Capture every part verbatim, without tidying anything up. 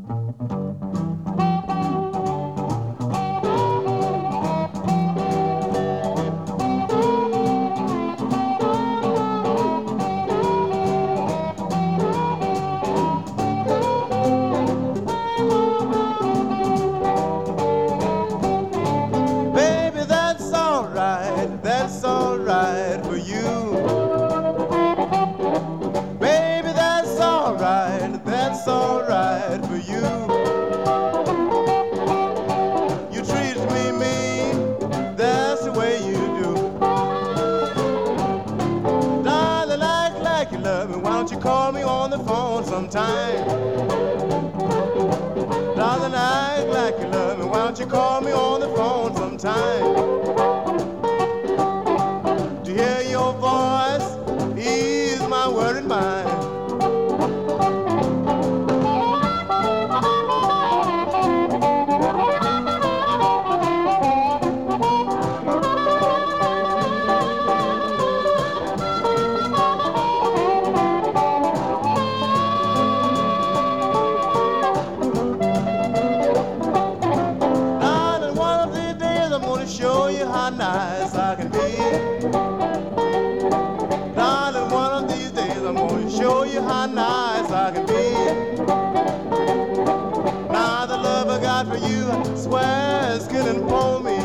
Baby, that's alright, that's alright for you. Baby, that's alright, that's alright for you. You treat me mean, that's the way you do. Darling, act like you love me, why don't you call me on the phone sometime? Darling, act like you love me, why don't you call me on the phone sometime? To hear your voice, ease my worried mind. Darling, one of these days I'm gonna show you how nice I can be. Darling, one of these days I'm gonna show you how nice I can be. Now the love I got for you, I swear it's getting for me.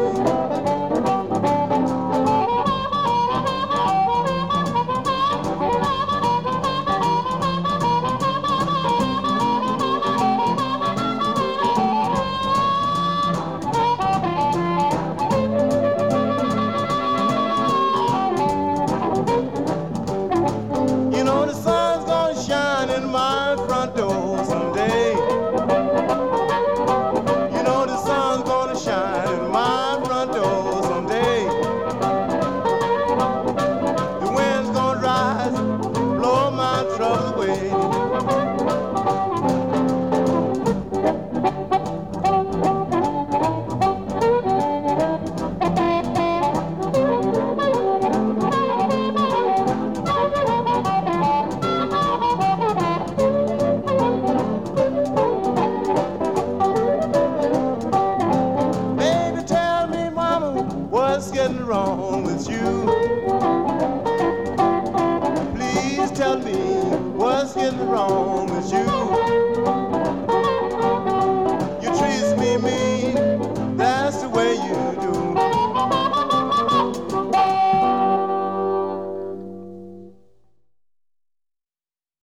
You know the sun's gonna shine in my front door someday. You know the sun's gonna shine in my front door someday. The wind's gonna rise, blow my troubles away. Baby, tell me, mama, what's getting wrong with you? Please tell me what's getting wrong with you.